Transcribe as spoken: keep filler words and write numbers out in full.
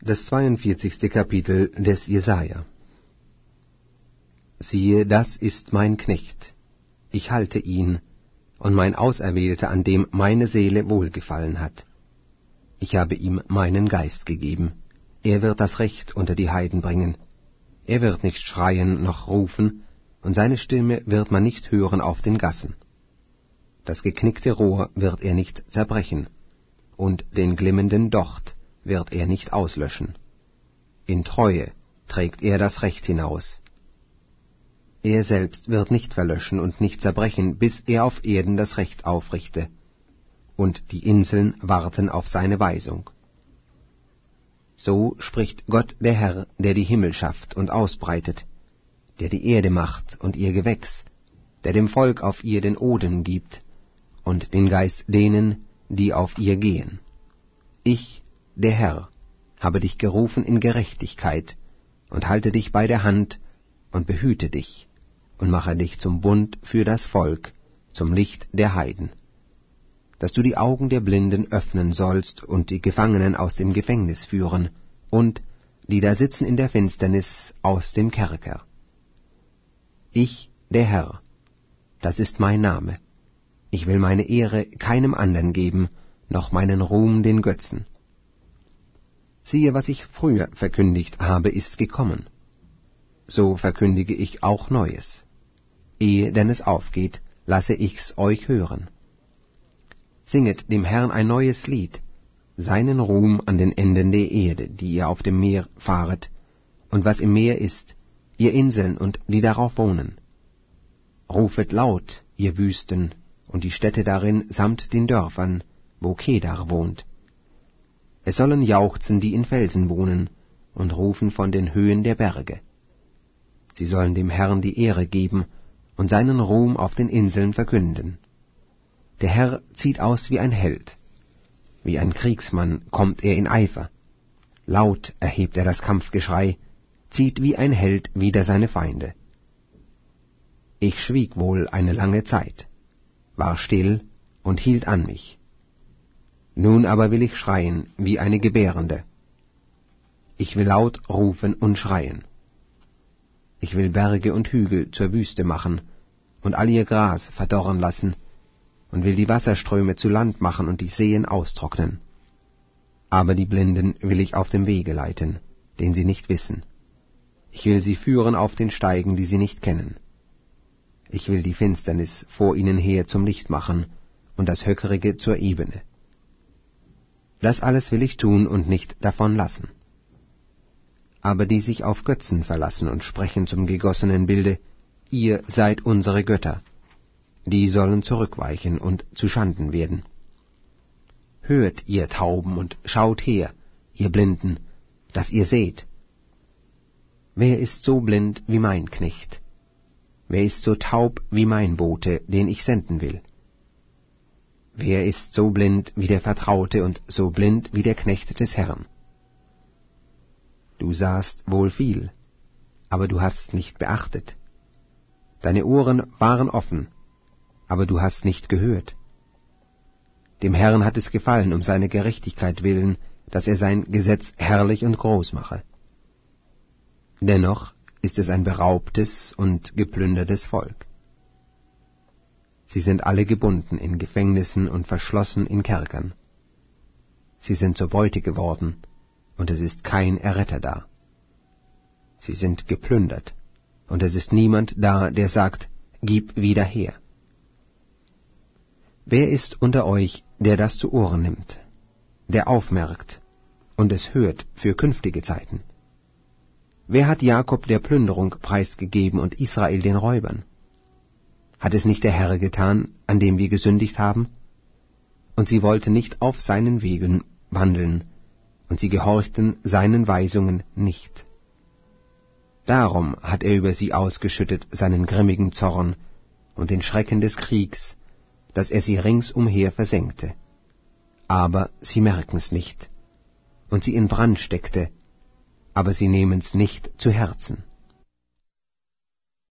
Das zweiundvierzigste Kapitel des Jesaja. Siehe, das ist mein Knecht, ich halte ihn, und mein Auserwählter, an dem meine Seele wohlgefallen hat. Ich habe ihm meinen Geist gegeben, er wird das Recht unter die Heiden bringen. Er wird nicht schreien noch rufen, und seine Stimme wird man nicht hören auf den Gassen. Das geknickte Rohr wird er nicht zerbrechen, und den glimmenden Docht wird er nicht auslöschen. In Treue trägt er das Recht hinaus. Er selbst wird nicht verlöschen und nicht zerbrechen, bis er auf Erden das Recht aufrichte, und die Inseln warten auf seine Weisung. So spricht Gott der Herr, der die Himmel schafft und ausbreitet, der die Erde macht und ihr Gewächs, der dem Volk auf ihr den Odem gibt und den Geist denen, die auf ihr gehen. Ich, der Herr, habe dich gerufen in Gerechtigkeit und halte dich bei der Hand und behüte dich und mache dich zum Bund für das Volk, zum Licht der Heiden, dass du die Augen der Blinden öffnen sollst und die Gefangenen aus dem Gefängnis führen und die da sitzen in der Finsternis aus dem Kerker. Ich, der Herr, das ist mein Name. Ich will meine Ehre keinem anderen geben, noch meinen Ruhm den Götzen. Siehe, was ich früher verkündigt habe, ist gekommen. So verkündige ich auch Neues. Ehe denn es aufgeht, lasse ich's euch hören. Singet dem Herrn ein neues Lied, seinen Ruhm an den Enden der Erde, die ihr auf dem Meer fahret, und was im Meer ist, ihr Inseln und die darauf wohnen. Rufet laut, ihr Wüsten, und die Städte darin samt den Dörfern, wo Kedar wohnt. Es sollen jauchzen, die in Felsen wohnen, und rufen von den Höhen der Berge. Sie sollen dem Herrn die Ehre geben und seinen Ruhm auf den Inseln verkünden. Der Herr zieht aus wie ein Held. Wie ein Kriegsmann kommt er in Eifer. Laut erhebt er das Kampfgeschrei, zieht wie ein Held wider seine Feinde. Ich schwieg wohl eine lange Zeit, war still und hielt an mich. Nun aber will ich schreien wie eine Gebärende. Ich will laut rufen und schreien. Ich will Berge und Hügel zur Wüste machen und all ihr Gras verdorren lassen und will die Wasserströme zu Land machen und die Seen austrocknen. Aber die Blinden will ich auf dem Wege leiten, den sie nicht wissen. Ich will sie führen auf den Steigen, die sie nicht kennen. Ich will die Finsternis vor ihnen her zum Licht machen und das Höckerige zur Ebene. Das alles will ich tun und nicht davon lassen. Aber die sich auf Götzen verlassen und sprechen zum gegossenen Bilde, ihr seid unsere Götter, die sollen zurückweichen und zu Schanden werden. Hört, ihr Tauben, und schaut her, ihr Blinden, dass ihr seht. Wer ist so blind wie mein Knecht? Wer ist so taub wie mein Bote, den ich senden will? Wer ist so blind wie der Vertraute und so blind wie der Knecht des Herrn? Du sahst wohl viel, aber du hast nicht beachtet. Deine Ohren waren offen, aber du hast nicht gehört. Dem Herrn hat es gefallen, um seine Gerechtigkeit willen, dass er sein Gesetz herrlich und groß mache. Dennoch ist es ein beraubtes und geplündertes Volk. Sie sind alle gebunden in Gefängnissen und verschlossen in Kerkern. Sie sind zur Beute geworden, und es ist kein Erretter da. Sie sind geplündert, und es ist niemand da, der sagt, gib wieder her. Wer ist unter euch, der das zu Ohren nimmt, der aufmerkt und es hört für künftige Zeiten? Wer hat Jakob der Plünderung preisgegeben und Israel den Räubern? Hat es nicht der Herr getan, an dem wir gesündigt haben? Und sie wollten nicht auf seinen Wegen wandeln, und sie gehorchten seinen Weisungen nicht. Darum hat er über sie ausgeschüttet seinen grimmigen Zorn und den Schrecken des Kriegs, dass er sie ringsumher versenkte. Aber sie merken's nicht, und sie in Brand steckte, aber sie nehmen's nicht zu Herzen.